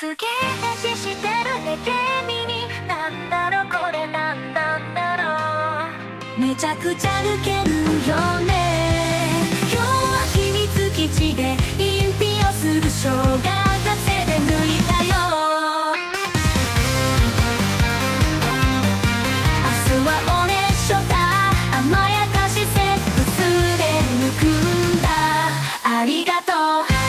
すげえ変死してるね君、なんだろこれなんなんだろう。めちゃくちゃ抜けるよね。今日は秘密基地で隠避をする小学生で抜いたよ。明日は俺ショだ、甘やかしセックスで抜くんだ。ありがとう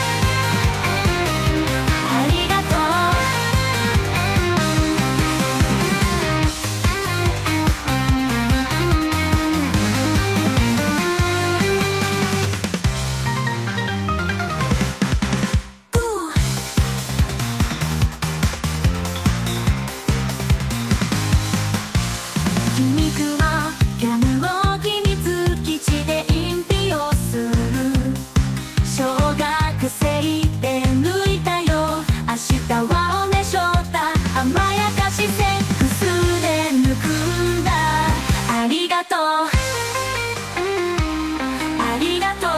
皮肉はギャムを秘密基地で隠避をする小学生で抜いたよ。明日はおねしょだ、甘やかしセックスで抜くんだ。ありがとうありがとう。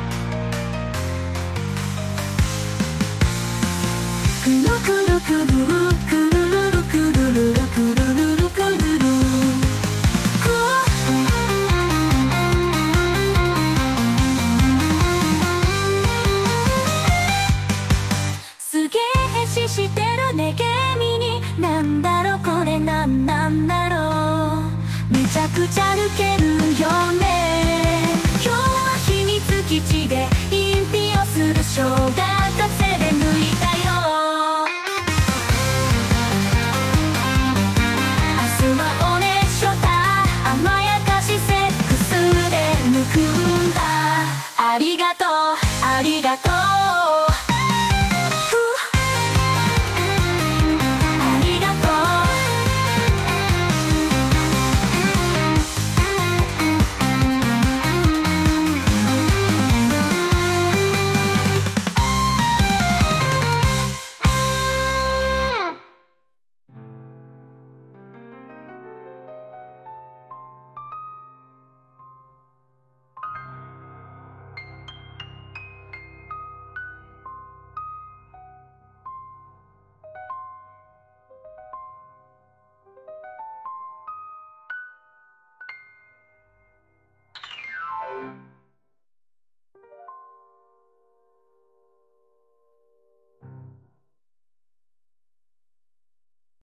くるくるくる